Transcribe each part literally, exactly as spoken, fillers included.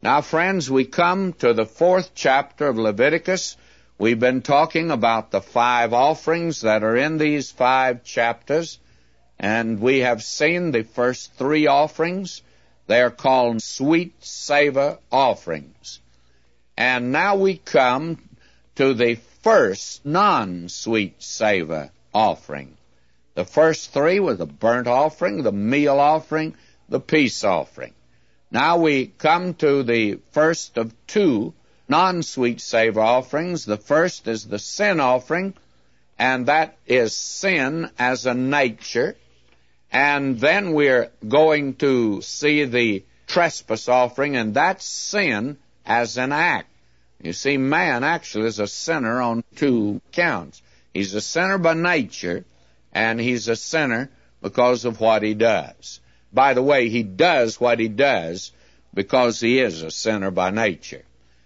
Now, friends, we come to the fourth chapter of Leviticus. We've been talking about the five offerings that are in these five chapters, and we have seen the first three offerings. They are called sweet savor offerings. And now we come to the first non-sweet savor offering. The first three were the burnt offering, the meal offering, the peace offering. Now we come to the first of two non-sweet savor offerings. The first is the sin offering, and that is sin as a nature. And then we're going to see the trespass offering, and that's sin as an act. You see, man actually is a sinner on two counts. He's a sinner by nature, and he's a sinner because of what he does. By the way, he does what he does because he is a sinner by nature.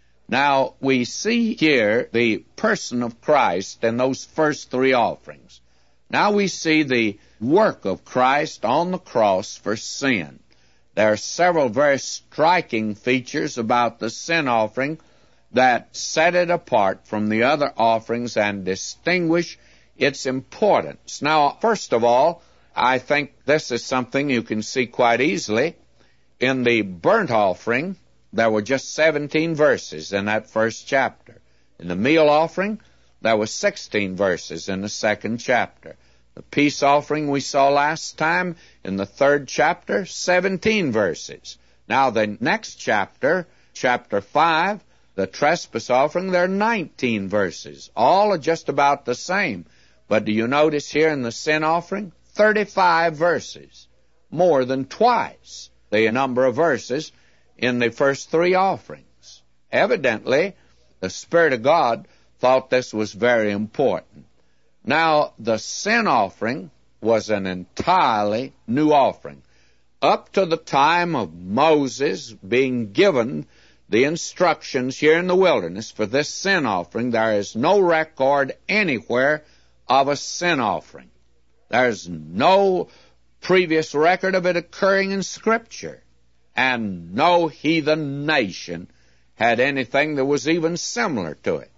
Now, we see here the person of Christ in those first three offerings. Now we see the work of Christ on the cross for sin. There are several very striking features about the sin offering that set it apart from the other offerings and distinguish its importance. Now, first of all, I think this is something you can see quite easily. In the burnt offering, there were just seventeen verses in that first chapter. In the meal offering, there were sixteen verses in the second chapter. The peace offering we saw last time in the third chapter, seventeen verses. Now the next chapter, chapter five, the trespass offering, there are nineteen verses. All are just about the same. But do you notice here in the sin offering? thirty-five verses, more than twice the number of verses in the first three offerings. Evidently, the Spirit of God thought this was very important. Now, the sin offering was an entirely new offering. Up to the time of Moses being given the instructions here in the wilderness for this sin offering, there is no record anywhere of a sin offering. There's no previous record of it occurring in Scripture, and no heathen nation had anything that was even similar to it.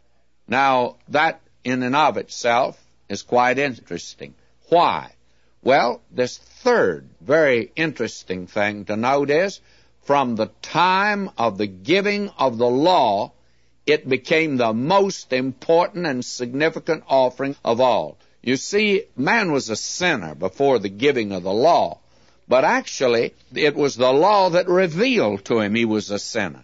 Now, that in and of itself is quite interesting. Why? Well, this third very interesting thing to note is, from the time of the giving of the law, it became the most important and significant offering of all. You see, man was a sinner before the giving of the law, but actually it was the law that revealed to him he was a sinner.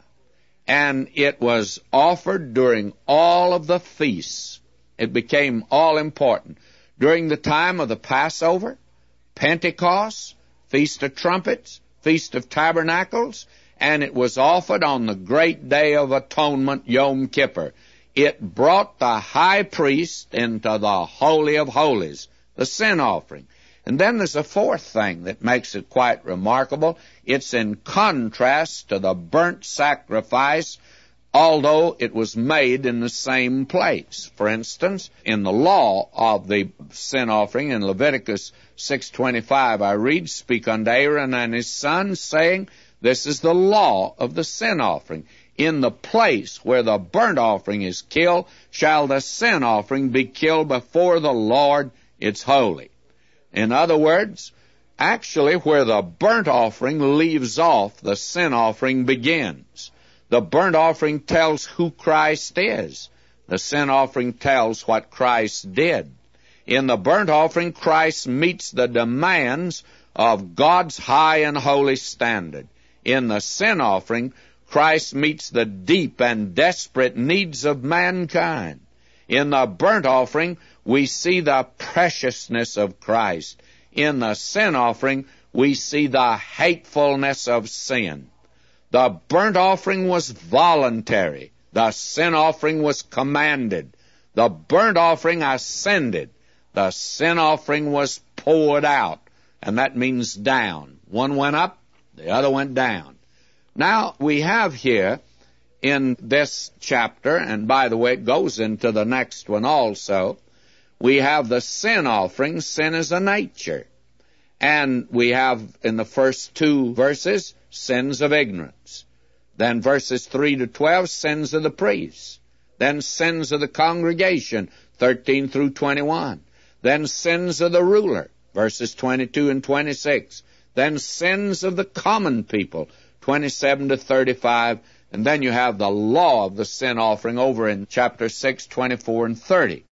And it was offered during all of the feasts. It became all important. During the time of the Passover, Pentecost, Feast of Trumpets, Feast of Tabernacles, and it was offered on the great day of atonement, Yom Kippur. It brought the high priest into the Holy of Holies, the sin offering. And then there's a fourth thing that makes it quite remarkable. It's in contrast to the burnt sacrifice, although it was made in the same place. For instance, in the law of the sin offering in Leviticus six twenty-five, I read, "Speak unto Aaron and his sons, saying, this is the law of the sin offering. In the place where the burnt offering is killed, shall the sin offering be killed before the Lord. It's holy." In other words, actually where the burnt offering leaves off, the sin offering begins. The burnt offering tells who Christ is. The sin offering tells what Christ did. In the burnt offering, Christ meets the demands of God's high and holy standard. In the sin offering, Christ meets the deep and desperate needs of mankind. In the burnt offering, we see the preciousness of Christ. In the sin offering, we see the hatefulness of sin. The burnt offering was voluntary. The sin offering was commanded. The burnt offering ascended. The sin offering was poured out, and that means down. One went up, the other went down. Now, we have here in this chapter, and by the way, it goes into the next one also, we have the sin offering, sin is a nature. And we have in the first two verses, sins of ignorance. Then verses three to twelve, sins of the priests. Then sins of the congregation, thirteen through twenty-one. Then sins of the ruler, verses twenty-two and twenty-six. Then sins of the common people, twenty-seven to thirty-five. And then you have the law of the sin offering over in chapter six, twenty-four and thirty.